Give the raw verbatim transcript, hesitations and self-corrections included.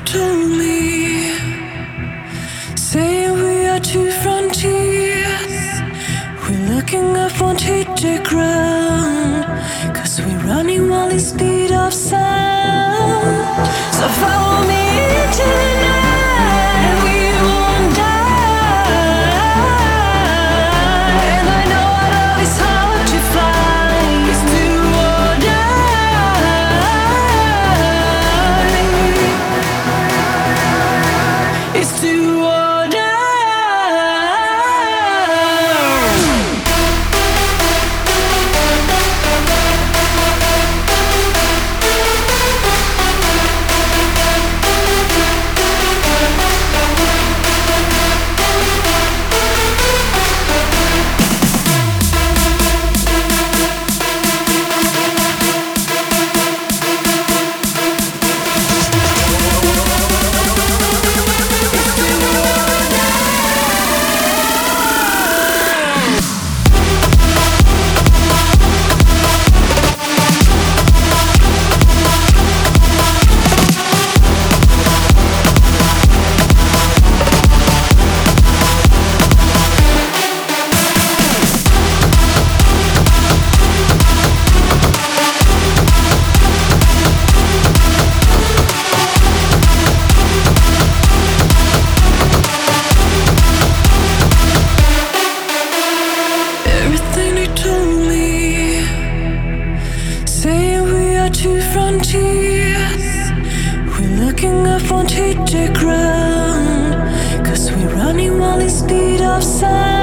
told me, saying we are two frontiers. We're looking up on strategic ground, cause we're running while in speed of sound. So follow me into the night, and we won't die. And I know our love is hard to find. It's do or die. It's do or two frontiers. We're looking up on strategic ground, cause we're running while in speed of sound.